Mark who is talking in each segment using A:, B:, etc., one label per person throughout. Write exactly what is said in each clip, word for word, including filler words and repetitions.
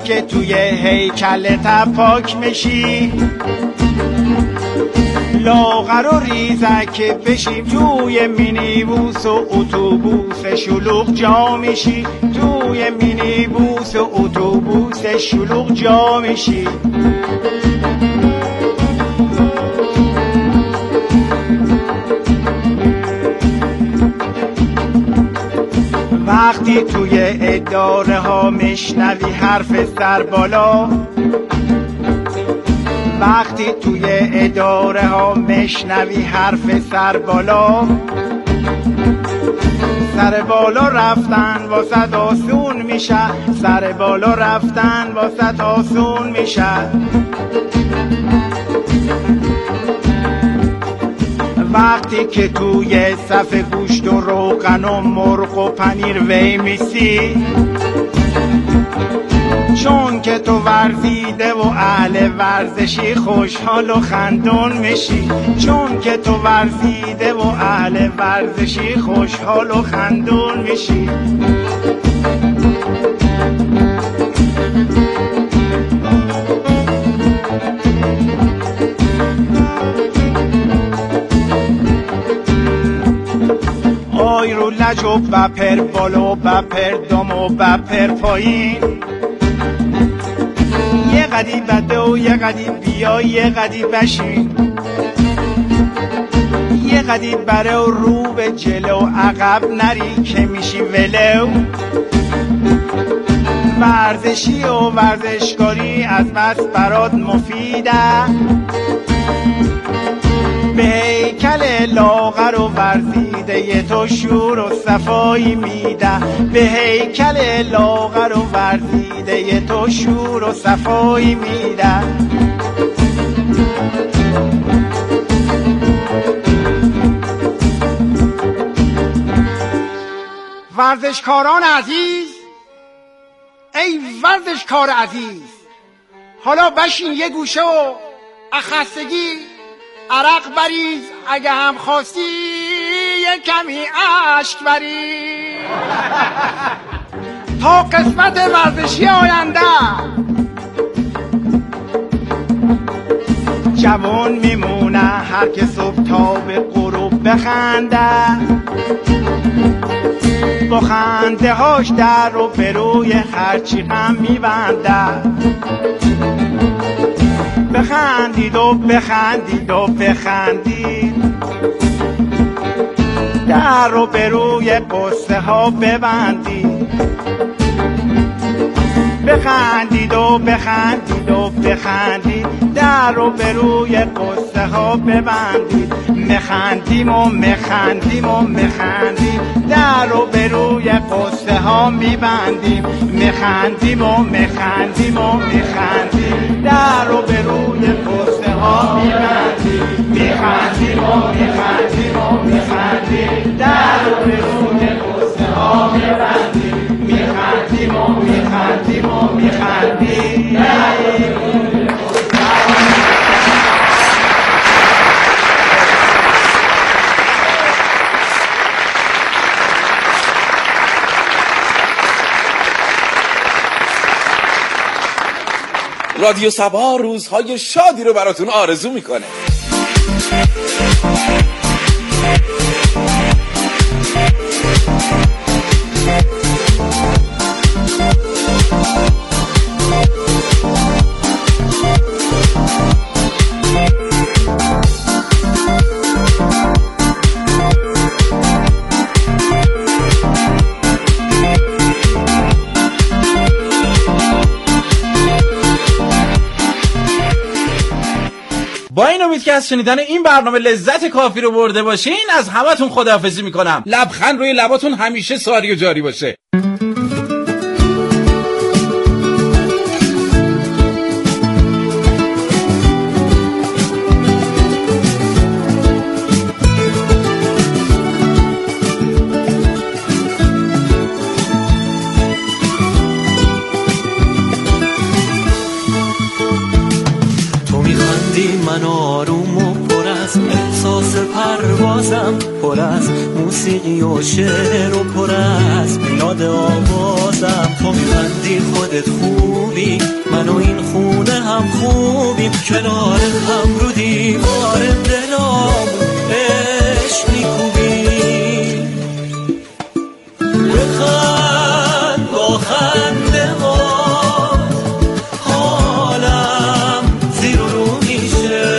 A: که توی هیکلت پاک میشی، لاغر و ریزک بشیم توی مینیبوس و اتوبوس شلوغ جا میشی، توی مینیبوس و اتوبوس شلوغ جا میشی. وقتی توی اداره ها میشنوی حرف سر بالا، وقتی توی اداره ها میشنوی حرف سر بالا، سر بالا رفتن واسه آسون میشه، سر بالا رفتن واسه آسون میشه. وقتی که توی صف گوشت و روغن و مرغ و پنیر وی میسی، چون که تو ورزیده و اهل ورزشی خوشحال و خندون میشی، چون که تو ورزیده و اهل ورزشی خوشحال و خندون میشی. آی رو لج و بپر بالا و بپر دم و بپر پایین، یه قدی بده و یه قدی بیا یه قدی بشین، یه قدی بره و رو به جلو عقب نری که میشی ولو. ورزشی و ورزشکاری از بس برات مفیده، به هیکل لاغر و ورزیده تو شور و صفایی میده، به هیکل لاغر و ورزیده تو شور و صفایی میده. ورزشکاران عزیز، ای ورزشکار عزیز، حالا بشین یه گوشه و اخستگی عرق بریز، اگه هم خواستی یه کمی عشق بریز تا قسمت ورزشی آینده جوان میمونه هر که صبح تا به غروب بخنده، با خنده هاش در رو به روی هرچی غم میبنده. بخندید و بخندید و بخندید، در رو به روی قصه ها ببندید. بخندید و بخندید و بخندید، در رو به روی قصه ها ببندید. مخندیم و مخندیم و مخندیم، در رو به روی قصه ها میبندیم. مخندیم و مخندیم و مخندیم، در رو به روی قصه ها میبندیم. میخندیم و میخندیم و میخندیم، در رو به روی قصه ها میبندیم. میخندیم و میخندیم و میخندیم، در رو به روی قصه ها میبندیم.
B: رادیو صبا روزهای شادی رو براتون آرزو میکنه.
C: با این امید که از شنیدن این برنامه لذت کافی رو برده باشین، از همتون خداحافظی میکنم. لبخند روی لباتون همیشه ساری و جاری باشه.
D: من آروم و پر از احساس پروازم، پر از موسیقی و شعر و پر از میلاد آوازم. تو میبندی خودت خوبی، من و این خونه هم خوبیم، کنار هم رو دیوار دلام عشق میکوبیم. بخند با خنده ها حالم زیر و رو میشه،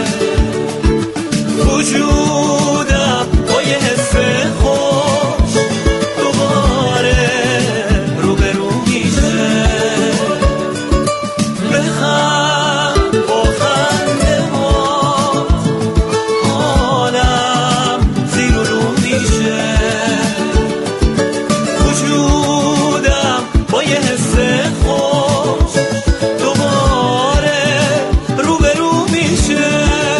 D: وجودم با یه حس خوش دوباره رو به رو میشه. بخند با خنده ها حالم زیر و رو میشه، وجودم با یه حس خوش دوباره رو به رو میشه.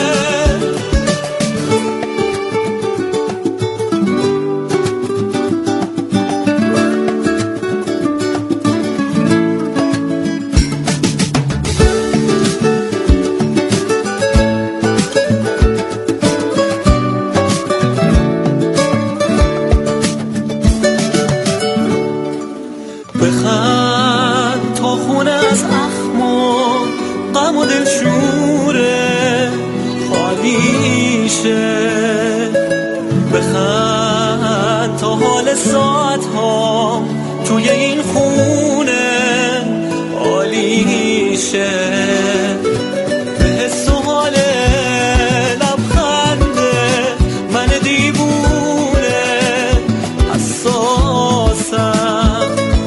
D: بخند تا خونه از اخم و غم و دلشوره خالی شه. بخند تا حال ساعت ها توی این خونه عالی شه. به حس و حال لبخنده من دیوونه حساسم،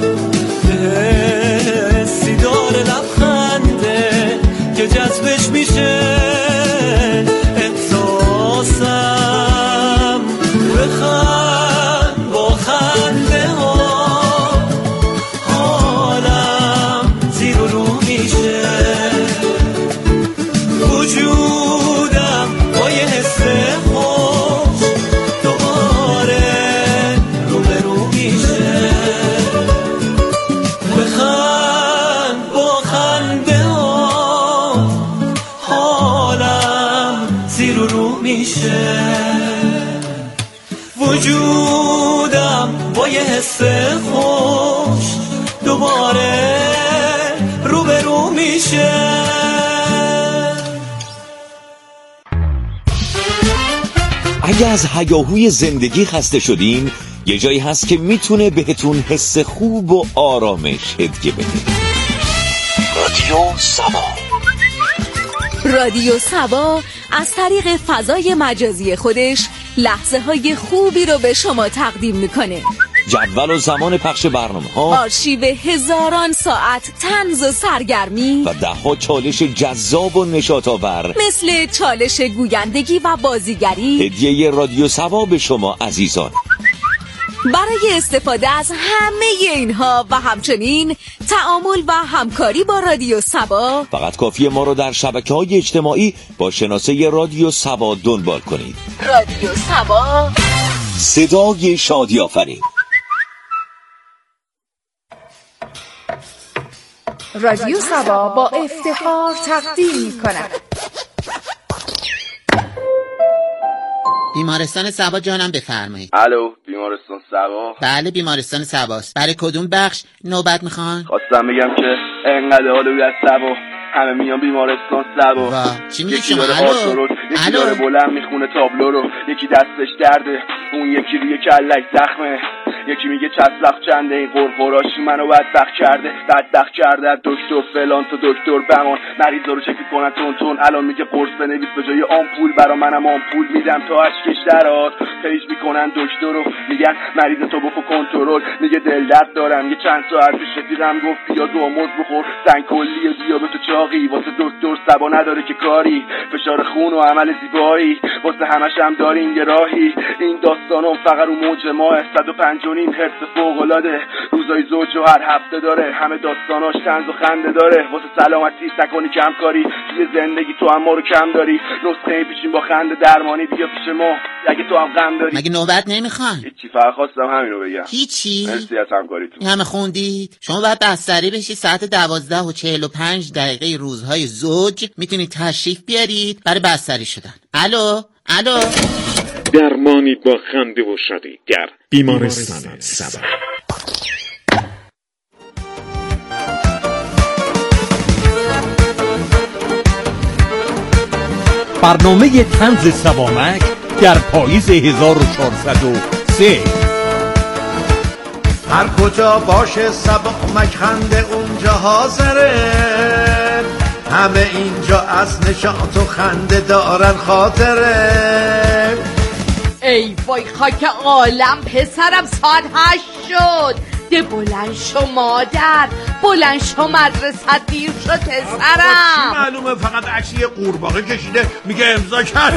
D: حسی داره لبخنده که جذبش میشه احساسم. بخند با خنده ها حالم زیر و رو میشه، وجودم با یه حس خوش دوباره رو به رو میشه. بخند با خنده ها حالم زیر و رو میشه، وجودم با یه حس خوش دوباره رو به رو میشه.
E: اگه از هیاهوی زندگی خسته شدین، یه جایی هست که میتونه بهتون حس خوب و آرامش هدیه بده. رادیو سبا.
F: رادیو سبا از طریق فضای مجازی خودش لحظه های خوبی رو به شما تقدیم میکنه.
E: جدول و زمان پخش برنامه ها،
F: آرشیو هزاران ساعت طنز و سرگرمی
E: و ده ها چالش جذاب و نشاط آور
F: مثل چالش گویندگی و بازیگری.
E: هدیه رادیو سبا به شما عزیزان.
F: برای استفاده از همه اینها و همچنین تعامل و همکاری با رادیو سبا
E: فقط کافیه ما رو در شبکه‌های اجتماعی با شناسه رادیو سبا دنبال کنید.
F: رادیو سبا،
E: صدای شادی آفرین.
G: رادیو سبا با افتخار تقدیم می‌کند.
H: بیمارستان سبا جانم بفرمایید.
I: الو، بیمارستان سبا؟
H: بله بیمارستان سباست. برای کدوم بخش نوبت میخوان؟
I: خواستم بگم که انقدر حالوی از سبا همه میان بیمارستان سبا.
H: وا چی میگی
I: یکی
H: شما؟
I: داره
H: الو
I: آسورود، یکی
H: الو
I: داره بلند میخونه تابلو رو، یکی دستش درده، اون یکی روی کلش زخمه، یکی میگه چسلخ چنده، این قرقراشی منو بدبخت کرده، بدبخت کرده. دکتر فلان تو دکتر بمان مریضا رو چک کنن تون تون. الان میگه قرص بنویس به جای آمپول، برا منم آمپول میدم تا اشکش درات. پیش میکنن دکتر رو میگن مریض تو بکو کنترل، میگه دل درد دارم. یه چند ساعت پیش رفیقم گفت بیا دو موز بخور، زنگ کلی و دیابت و چاقی. واسه دکتر سبا نداره که کاری، فشار خون و عمل زیبایی، واسه همش هم داریم یه راهی. این داستانم فقط رو موج ماه صد و پنج و نیم هرتز فوق‌العاده، روزای زوج و هر هفته داره، همه داستاناش طنز و خنده داره. واسه سلامتی سکونی کم کاری، توی زندگی تو هم ما رو کم داری. نسخه پیشین با خنده درمانی، بیا پیش ما اگه تو هم غم داری.
H: مگه نوبت نمیخوان؟
I: هیچی، فقط خواستم همینو بگم.
H: هیچی؟
I: مرسی از همکاریتون.
H: این همه خوندید؟ شما باید بستری بشید ساعت دوازده و چهل و پنج دقیقه روزهای زوج میتونید تشریف بیارید برای بستری شدن. الو الو
J: درمانی با خنده و شادی در بیمارستان سبا.
K: برنامه طنز سبامک در پاییز هزار و چهارصد و سه.
L: هر کجا باشه سبامک خنده اونجا حاضره، همه اینجا از نشاط و خنده دارن خاطره.
M: ای وای خاک عالم پسرم، ساعت هشت شد. ده بلند شو مادر، بلند شو مدرسه دیر شد پسرم.
L: معلومه فقط عکسی قورباغه کشیده میگه امضا کرده.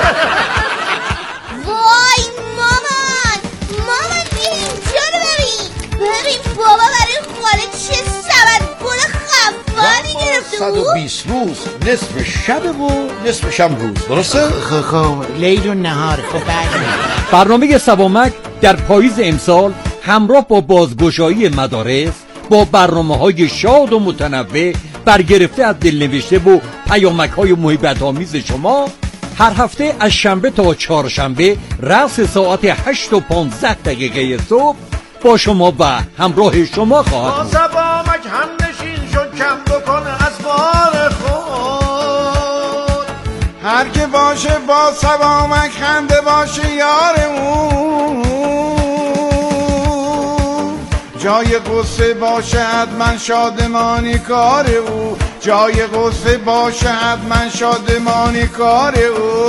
N: وای مامان مامان بیا اینجا رو ببین ببین بابا برای خاله چه سبد گل خفانی گرفته.
O: صد و بیست روز نصف شب و نصف شب روز، درسته؟
H: خب لیل و نهار. خب
K: برنامه سبامک در پاییز امسال همراه با بازگشایی مدارس با برنامه‌های شاد و متنوع برگرفته از دلنوشته و پیامک‌های محبت آمیز شما، هر هفته از شنبه تا چهارشنبه رأس ساعت هشت و پانزده دقیقه صبح با شما و همراه شما خواهد بود.
L: سبامک هم نشین شد کم بکن از بار خود،
A: هر که باشه با سبامک خنده باشه یارمون، جای قصه باشه حتما شادمانی کار او، جای قصه باشه حتما شادمانی کار او.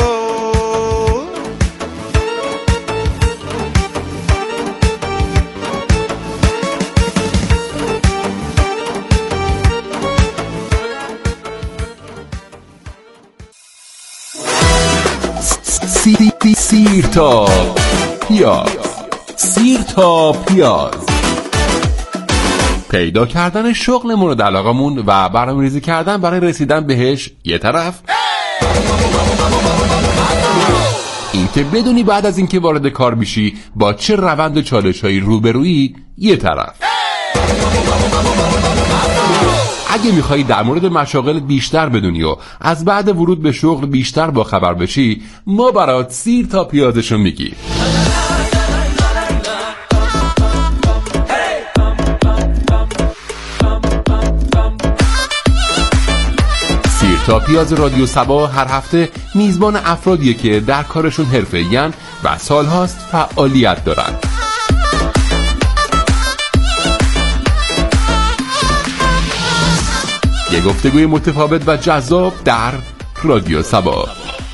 P: سیر تا پیاز، سیر تا پیاز. پیدا کردن شغل مورد علاقمون و برنامه‌ریزی کردن برای رسیدن بهش یه طرف، این که بدونی بعد از اینکه وارد کار بشی با چه روند و چالش‌هایی روبرویی یه طرف. اگه میخوایی در مورد مشاغل بیشتر بدونی و از بعد ورود به شغل بیشتر با خبر بشی، ما برات سیر تا پیازشو میگی. سیر تا پیاز رادیو سبا هر هفته میزبان افرادیه که در کارشون حرفه‌این و سالهاست فعالیت دارن. یه گفتگوی متفاوت و جذاب در رادیو سبا.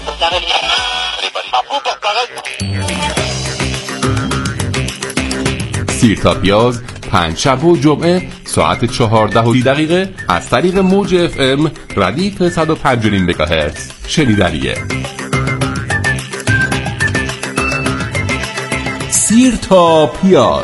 P: سیر تا پیاز پنج شنبه و جمعه ساعت چهارده و سی دقیقه از طریق موج اف ام ردیف صد و پنج و نیم مگاهرتز شنیدنیه. سیر تا پیاز.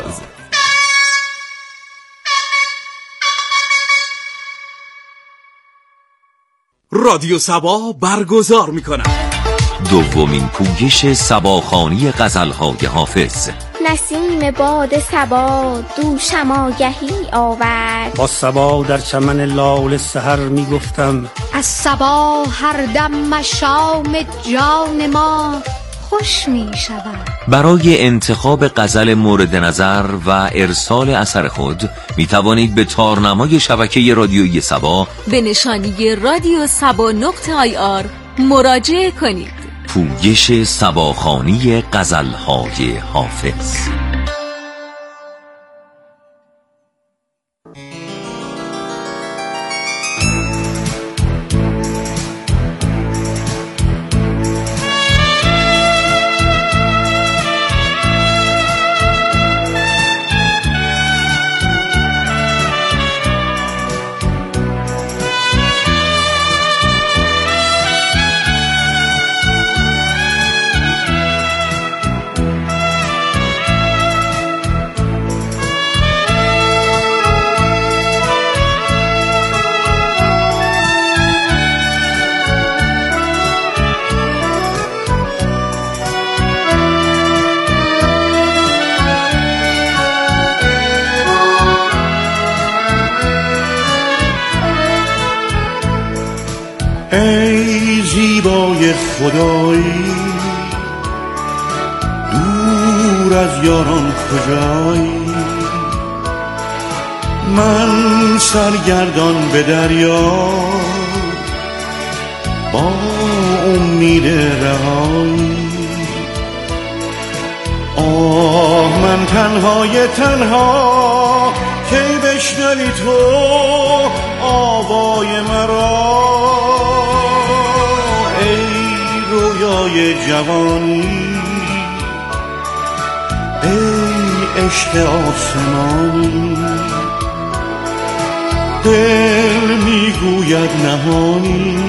C: رادیو سبا برگزار میکنه
E: دومین پویش سباخوانی غزل‌های حافظ.
N: نسیم باد صبا دوشم آگهی آورد،
Q: با صبا در چمن لاله سحر میگفتم
G: از صبا هر دم مشام جان ما خوش می شود.
E: برای انتخاب غزل مورد نظر و ارسال اثر خود می توانید به تارنمای شبکه رادیویی سبا
F: به نشانی رادیو سبا نقطه آی آر مراجعه کنید.
E: پویش سباخوانی غزل‌های حافظ.
R: ای زیبای خدایی دور از یاران کجایی، من سرگردان به دریا با امید رهایی. آه من تنهای تنها کی بشنوی تو آوای مرا، ای رویای جوانی، ای عشق آسمانی. دل میگوید نهانی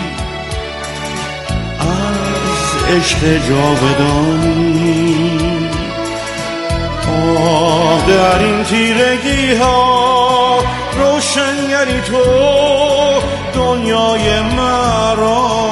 R: از عشق جاودانی. آه در این تیرگی ها روشنگری تو دنیای مرا.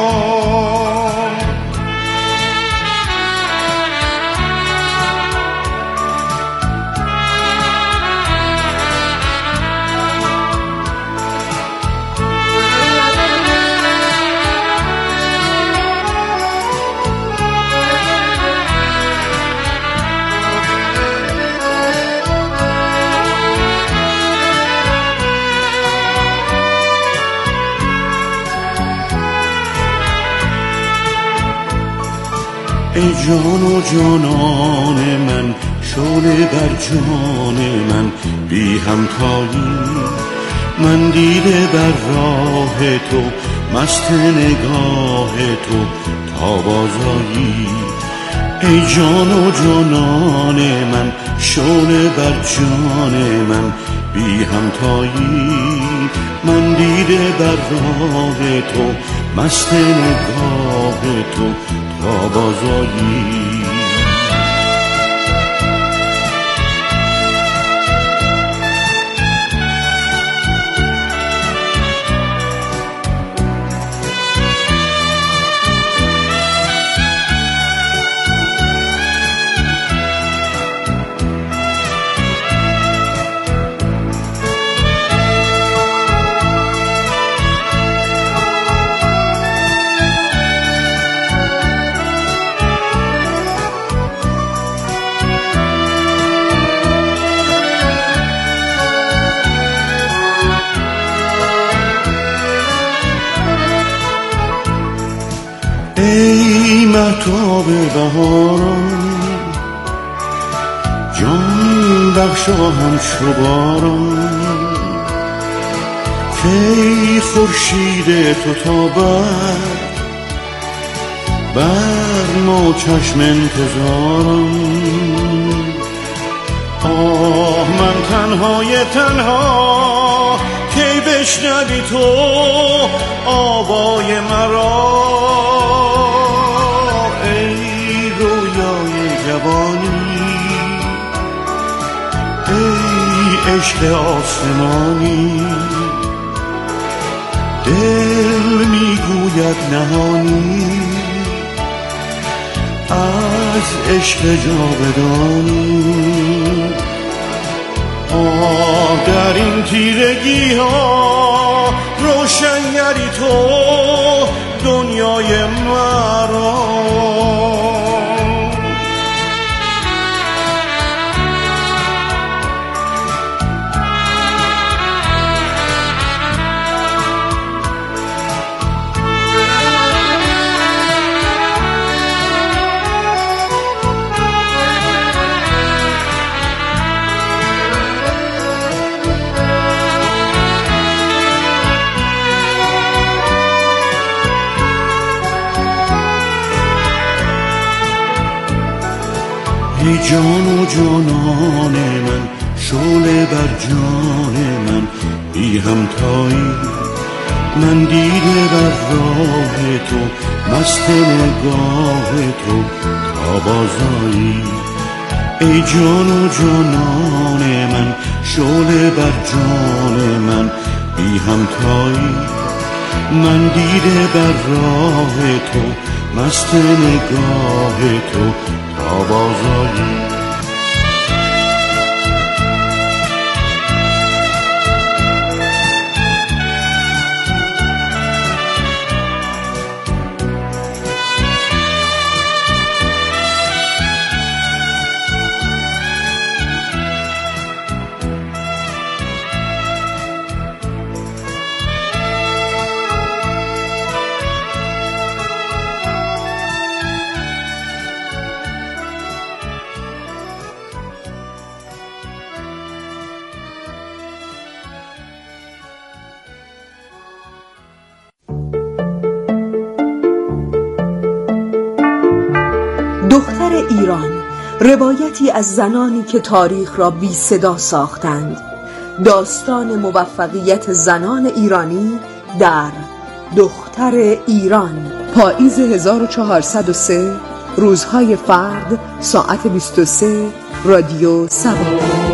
R: ای جان و جانان من، شعله بر جان من بی همتایی. من دیده بر راه تو، مست نگاه تو تا بازایی. ای جان و جانان من، شعله بر جان من بی همتایی. من دیده بر راه تو، مست نگاه تو تا بازایی. ای مهتاب بهاران، جان بخشا همچو باران. کی خورشید تو تابد بر ما چشم انتظاران. آه من تنهای تنها کی بشنوی تو آوای مرا. ای رویای جوانی، ای عشق آسمانی. دل میگوید نهانی از عشق جاودانی. آه در این تیرگی ها روشنگری تو دنیای مرا. ای جان و جانان من، شعله بر جان من بی همتایی. من دیده بر راه تو، مست نگاه تو تا بازایی. ای جان و جانان من، شعله بر جان من بی همتایی. من دیده بر راه تو، مست نگاه تو تا بازایی.
S: دختر ایران، روایتی از زنانی که تاریخ را بی صدا ساختند. داستان موفقیت زنان ایرانی در دختر ایران. پاییز هزار و چهارصد و سه، روزهای فرد، ساعت بیست و سه، رادیو سبا.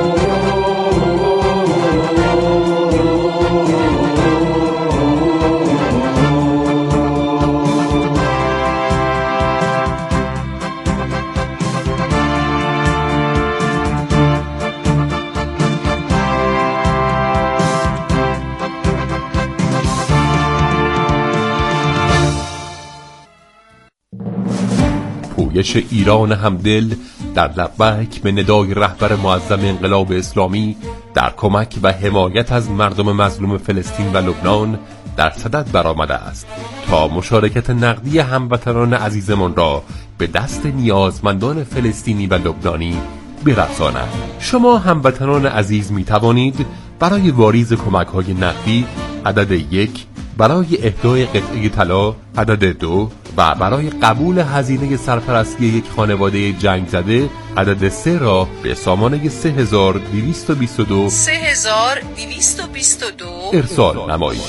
P: پویش ایران همدل در لبک به ندای رهبر معظم انقلاب اسلامی در کمک و حمایت از مردم مظلوم فلسطین و لبنان در صدد برآمده است تا مشارکت نقدی هموطنان عزیزمان را به دست نیازمندان فلسطینی و لبنانی برساند. شما هموطنان عزیز می توانید برای واریز کمک های نقدی عدد یک، برای اهدای قطعه طلا عدد دو و برای قبول هزینه سرپرستی یک خانواده جنگ زده عدد سه را به سامانه سه هزار دویست و بیست و دو
F: سه هزار دویست و بیست و دو
P: ارسال نمایید.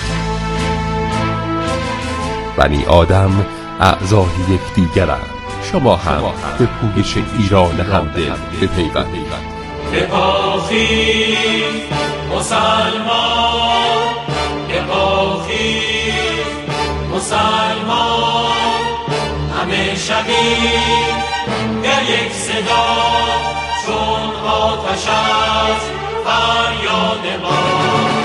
P: بنی آدم اعضای یکدیگرند. شما هم به پویش ایران همدل بپیوندید.
D: بپاخی مسلمان، بپاخی مسلمان، همه شبیه در یک صدا چون آتش از فریاد ما.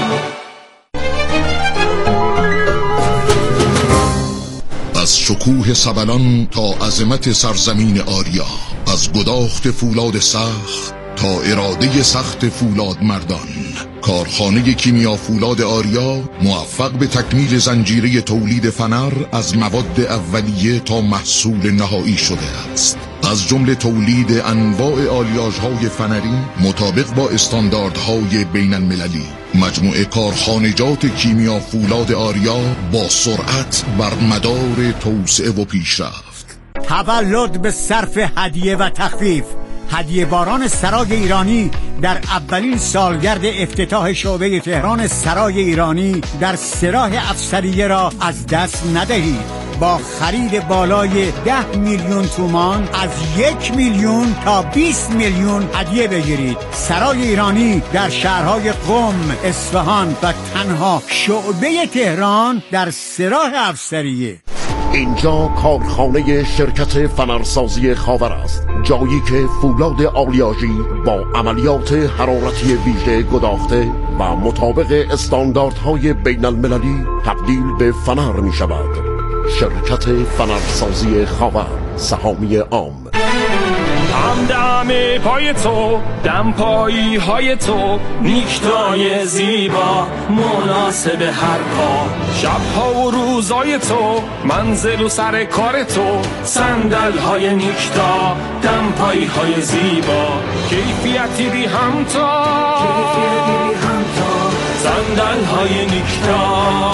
T: از شکوه سبلان تا عظمت سرزمین آریا، از گداخت فولاد سخت تا اراده سخت فولاد مردان، کارخانه کیمیا فولاد آریا موفق به تکمیل زنجیره تولید فنر از مواد اولیه تا محصول نهایی شده است. از جمله تولید انواع آلیاژهای فنری مطابق با استانداردهای بین المللی. مجموعه کارخانجات کیمیا فولاد آریا با سرعت بر مدار توسعه و پیشرفت.
O: تولد به صرف هدیه و تخفیف. هدیه باران سرای ایرانی در اولین سالگرد افتتاح شعبه تهران سرای ایرانی در سراح افسریه را از دست ندهید. با خرید بالای ده میلیون تومان از یک میلیون تا بیست میلیون هدیه بگیرید. سرای ایرانی در شهرهای قم، اصفهان و تنها شعبه تهران در سراح افسریه.
U: اینجا کارخانه شرکت فنرسازی خاور است، جایی که فولاد آلیاژی با عملیات حرارتی ویژه گداخته و مطابق استانداردهای بین المللی تبدیل به فنر می شود. شرکت فنرسازی خاور، سهامی عام.
V: هم دم پای تو، دم پایی های تو، نیکتای زیبا مناسب هر پا. شبها و روزای تو، منزل و سر کار تو، صندل های نیکتا، دم پایی های زیبا. کیفیتی بی همتا، کیفیتی بی همتا، صندل های نیکتا.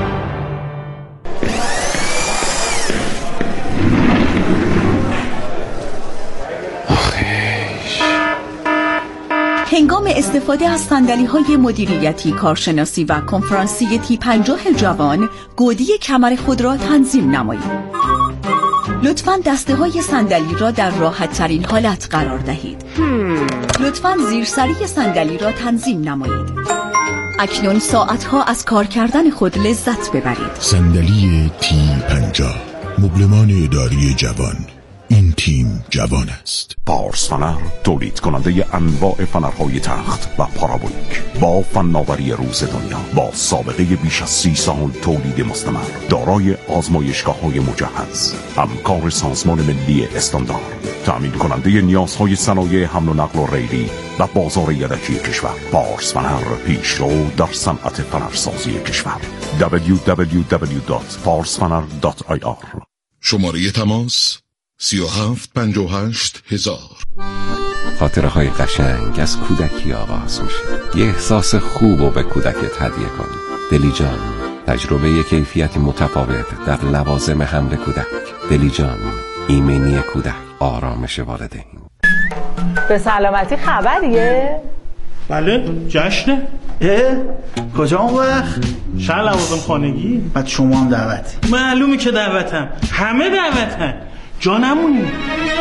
F: هنگام استفاده از صندلی‌های مدیریتی، کارشناسی و کنفرانسی تی پنجاه جوان، گودی کمر خود را تنظیم نمایید. لطفاً دسته های صندلی را در راحت ترین حالت قرار دهید. لطفاً زیرسری صندلی را تنظیم نمایید. اکنون ساعتها از کار کردن خود لذت ببرید.
T: صندلی تی پنجاه، مبلمان اداری جوان. این تیم جوان است.
W: پارس فنر تولید کننده انواع فنرهای تخت و پارابولیک با فناوری روز دنیا، با سابقه بیش از سی سال تولید مستمر، دارای آزمایشگاه‌های مجهز، همکار سازمان ملی استاندارد، تأمین کننده نیازهای صنایع حمل و نقل و ریلی و بازار یدکی کشور. پارس فنر پیشرو در صنعت فنرسازی کشور. دبلیو دبلیو دبلیو دات پارس فنر دات آی آر.
T: شماره تماس سی و هفت پنجاه و هشت هزار.
P: خاطره های قشنگ از کودکی آغاز میشه. یه احساس خوب رو به کودکت هدیه کن. دلی جان، تجربه کیفیت متفاوت در لوازم حمل کودک. دلی جان، ایمنی کودک. آرامش والدین.
B: به سلامتی خبریه؟
A: بله جشنه. اه کجا اون وقت؟ شهر لوازم خانگی. بعد شما هم دعوتی. معلومه که دعوتم، همه دعوتن، جا نمونی.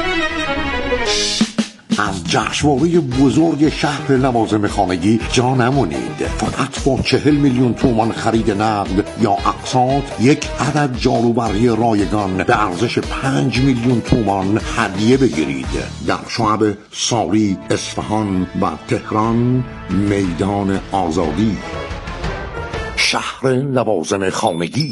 U: از جشنواره بزرگ شهر لوازم خانگی جا نمونید. فقط با چهل میلیون تومان خرید نقد یا اقساط یک عدد جاروبرقی رایگان به ارزش پنج میلیون تومان هدیه بگیرید. در شعب ساری، اصفهان و تهران میدان آزادی. شهر لوازم خانگی.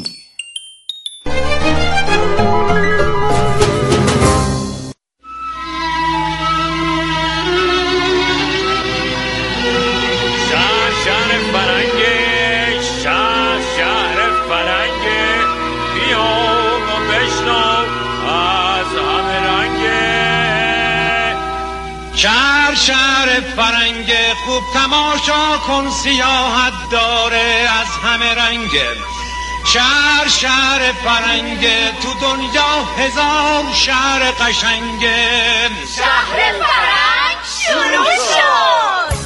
I: شهر شهر فرنگ خوب تماشا کن، سیاحت داره از همه رنگ. شهر شهر فرنگ تو دنیا هزار شهر قشنگ.
N: شهر فرنگ شروع شد.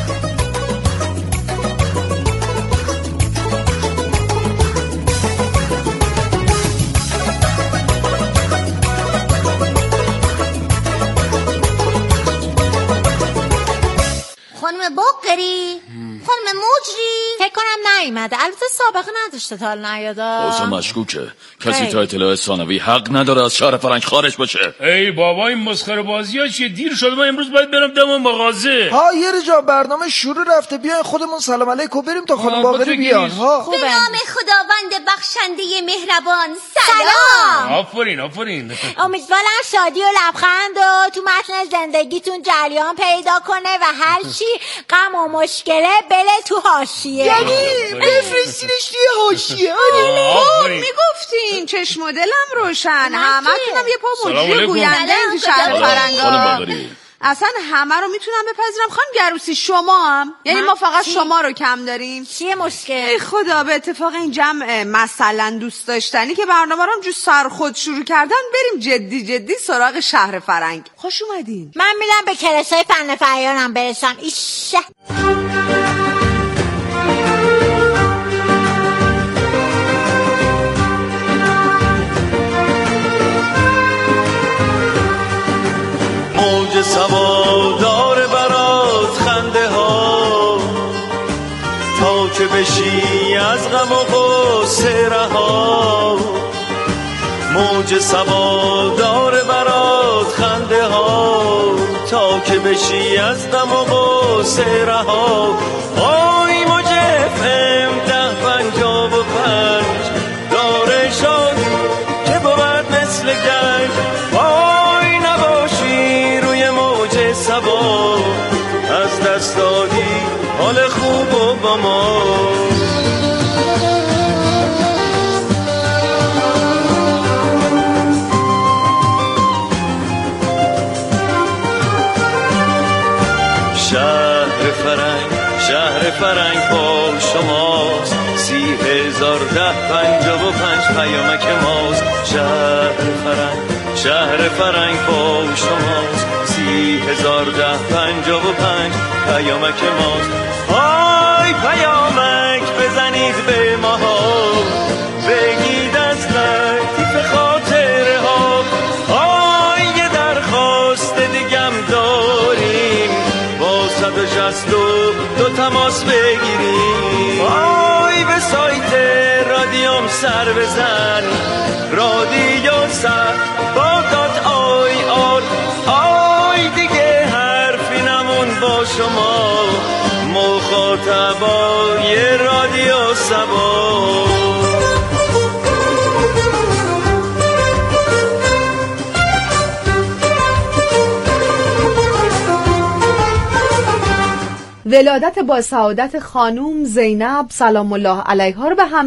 N: خانم بقری، خانم مجری،
J: فکر کنم نیومده. البته سابقه نداشته تا حالا نیاده.
X: اوضاع مشکوکه. کسی تا اطلاع ثانوی حق نداره از شهر فرنگ خارج باشه.
V: ای بابا این مسخره بازی‌ها چیه؟ دیر شده، من امروز باید برم دم مغازه.
Y: ها یه جا برنامه شروع رفته، بیاین خودمون سلام علیکم بریم تا خانم باقری بیان. ها
N: به نام خداوند بخشنده مهربان سلام.
V: آفرین آفرین.
J: امیدوارم شادی و لبخند و تو متن زندگیتون جریان پیدا کنه و هر چی غم و مشکله بله تو حاشیه.
Y: یعنی بفرستینش توی حاشیه.
M: میگفتین چشم و دلم روشن، همتونم یه پا مجری گوینده تو شهر فرنگا. اصلا همه رو میتونم بپذیرم. خانم گروسی شما هم، یعنی ما فقط چی؟ شما رو کم داریم.
J: چیه مشکل؟
M: ای خدا، به اتفاق این جمع مثلا دوست داشتنی که برنامه رو جو سر خود شروع کردن، بریم جدی جدی سراغ شهر فرنگ. خوش اومدین.
J: من میرم به کلاسای فن فرهنگم برسم. ایشه
L: موج سوادار برات خنده ها، تا که بشی از غم و غصه رها. موج سوادار برات خنده ها، تا که بشی از غم و غصه رها. آی موج اف ام ده پنجاه و پنج داره شاد که بود مثل گنج. وای نباشی روی موج سبا، از دست دادی حال خوب و با ما. شهر فرنگ شهر فرنگ با شماست، سی هزار ده پنجاه و پنج پیامک ماست. شهر فرنگ شهر فرنگ با شماست، سی هزار ده پنجاه و پنج پیامک ماست. های پیامک بزنید به ما ها، بگید از لطیف خاطره ها. های یه درخواست دیگم داریم، با صد و شصت و دو تماس بگیریم. های به سایت رادیوم سر بزن، رادیو سر با دات آی آر. آی دیگه حرفی نمون با شما، مخاطبای رادیو سبا.
M: ولادت با سعادت خانوم زینب سلام الله علیها رو به همه